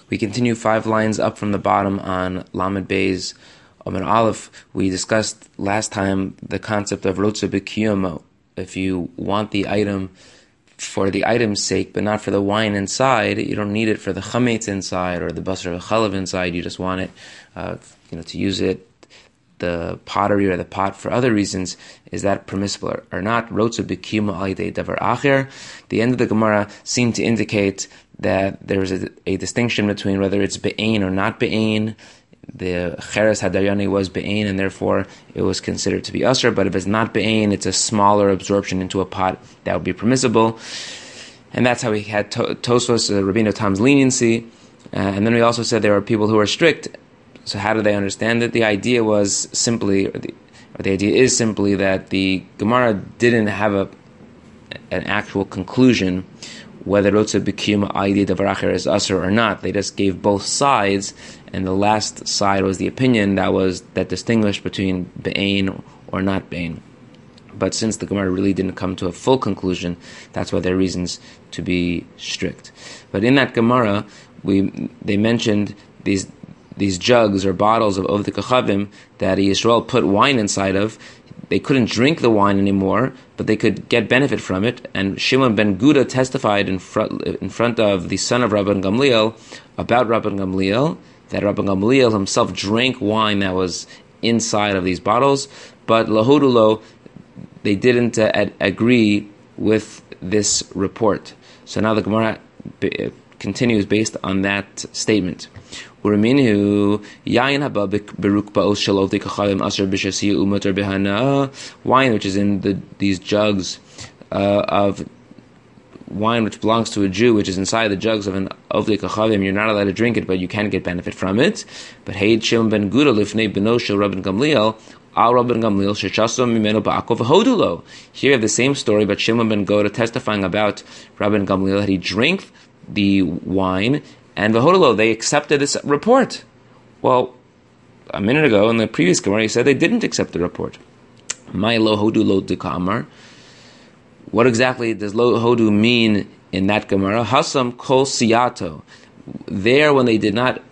We continue 5 lines up from the bottom on Lamed Beis Amud Aleph. We discussed last time the concept of Rotze B'Kiyum. If you want the item for the item's sake, but not for the wine inside, you don't need it for the chametz inside or the basar v'chalav inside. You just want it, to use it, the pottery or the pot for other reasons. Is that permissible or not? Rotze b'kiyum al yedei davar acher. The end of the Gemara seemed to indicate that there is a distinction between whether it's be'ain or not be'ain. The cheres hadaryani was be'ain, and therefore it was considered to be usher. But if it's not be'ain, it's a smaller absorption into a pot, that would be permissible. And that's how we had Tosfos, Rabbeinu Tam's leniency. And then we also said there are people who are strict. So how do they understand it? The idea was simply, or the idea is simply that the Gemara didn't have an actual conclusion whether Rotze B'Kiyum Aydi Davar Acher is usher or not. They just gave both sides, and the last side was the opinion that distinguished between Be'ain or not Be'ain. But since the Gemara really didn't come to a full conclusion, that's why there are reasons to be strict. But in that Gemara, they mentioned these jugs or bottles of Ovdei Kachavim that Yisrael put wine inside of. They couldn't drink the wine anymore, but they could get benefit from it. And Shimon ben Guda testified in front of the son of Rabban Gamliel about Rabban Gamliel, that Rabban Gamliel himself drank wine that was inside of these bottles, but lahodulo, they didn't agree with this report. So now the Gemara continues based on that statement. Wine, which is in these jugs of wine which belongs to a Jew, which is inside the jugs of an Ovdei Kachavim, you're not allowed to drink it, but you can get benefit from it. But Heid Shimon ben Guda lifnei beno shel Rabban Gamliel, al Rabban Gamliel shechaso mimeno ba'akov hodulo. Here we have the same story, but Shimon ben Guda testifying about Rabban Gamliel that he drank the wine, and v'hodulo, they accepted this report. Well, a minute ago in the previous Gemara, he said they didn't accept the report. My lo hodu lo dekamar. What exactly does lo hodu mean in that Gemara? Hasam kol siyato. There, when they did not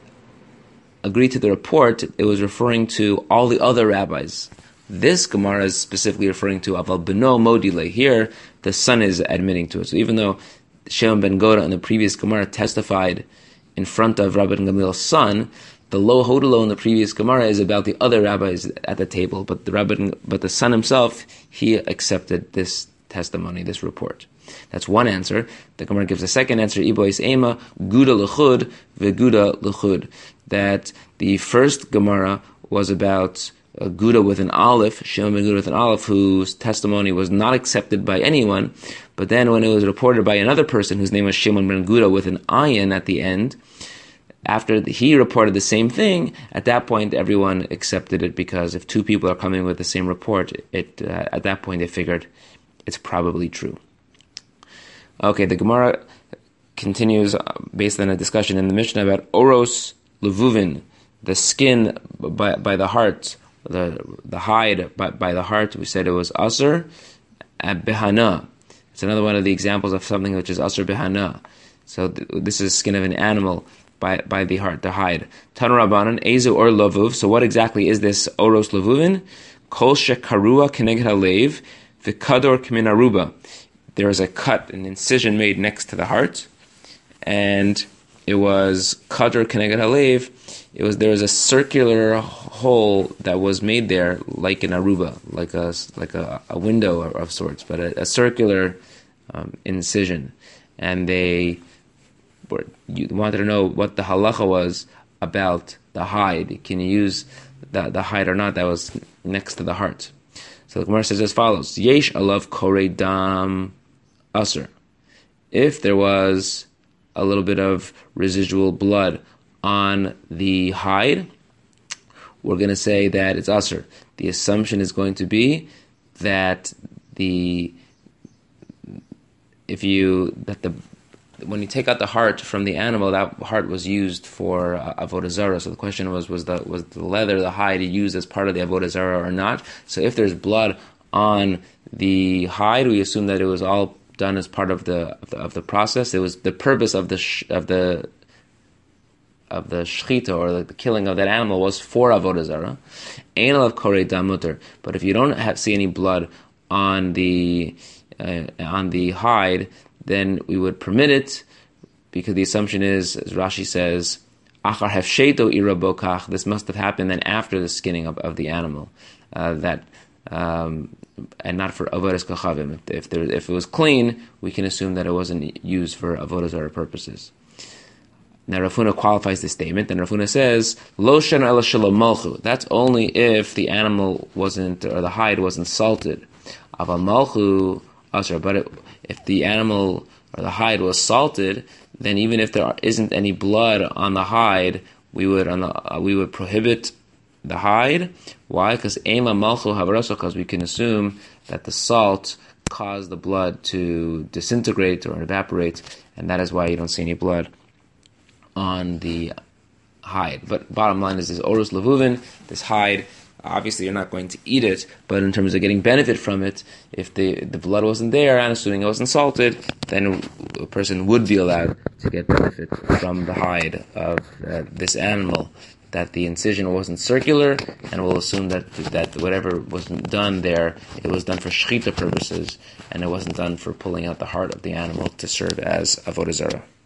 agree to the report, it was referring to all the other rabbis. This Gemara is specifically referring to aval beno modile. Here, the son is admitting to it. So even though Shimon ben Goda in the previous Gemara testified in front of Rabban Gamliel's son, the lo hodulo in the previous Gemara is about the other rabbis at the table, but the son himself, he accepted this testimony, this report. That's one answer. The Gemara gives a second answer, Ibois Ema, Guda L'chud, V'Guda L'chud, that the first Gemara was about Guda with an aleph, Shimon ben Guda with an aleph, whose testimony was not accepted by anyone, but then when it was reported by another person whose name was Shimon ben Guda with an ayin at the end, after he reported the same thing, at that point everyone accepted it, because if two people are coming with the same report, at that point they figured it's probably true. Okay, the Gemara continues based on a discussion in the Mishnah about oros levuvin, the skin by the heart, the hide by the heart. We said it was aser behana. It's another one of the examples of something which is aser behana. So this is skin of an animal by the heart, the hide. Tan Rabbanan, Ezu or Lavuv. So what exactly is this Oros Lavuvin? Kol shekarua keneged halev, v'kador k'min aruba. There is a cut, an incision made next to the heart, and it was kador keneged halev. There was a circular hole that was made there, like an aruba, like a window of sorts, but a circular incision, and they wanted to know what the halacha was about the hide. Can you use the hide or not? That was next to the heart. So the Gemara says as follows: Yesh alav korei dam aser. If there was a little bit of residual blood on the hide, we're going to say that it's aser. The assumption is going to be that when you take out the heart from the animal, that heart was used for avodah zarah. So the question was the leather, the hide, used as part of the avodah zarah or not? So if there's blood on the hide, we assume that it was all done as part of the process. It was the purpose of the shechita, or the killing of that animal, was for avodah zarah. Ein alav korei dam mutar. But if you don't see any blood on the hide, then we would permit it, because the assumption is, as Rashi says, achar hefsheto ira bokach. This must have happened then after the skinning of the animal, and not for avodas kachavim. If it was clean, we can assume that it wasn't used for avodah zarah purposes. Now Rav Huna qualifies this statement, and Rav Huna says, Lo shen ela shelo malchu. That's only if the animal wasn't, or the hide wasn't salted. Aval malchu asher. But if the animal or the hide was salted, then even if there isn't any blood on the hide, we would prohibit the hide. Why? Because ema malchu havaraso. Because we can assume that the salt caused the blood to disintegrate or evaporate, and that is why you don't see any blood on the hide. But bottom line is this orus levuvin, this hide, obviously you're not going to eat it, but in terms of getting benefit from it, if the blood wasn't there, and assuming it wasn't salted, then a person would be allowed to get benefit from the hide of this animal, that the incision wasn't circular, and we'll assume that whatever was done there, it was done for shechita purposes, and it wasn't done for pulling out the heart of the animal to serve as avodah zarah.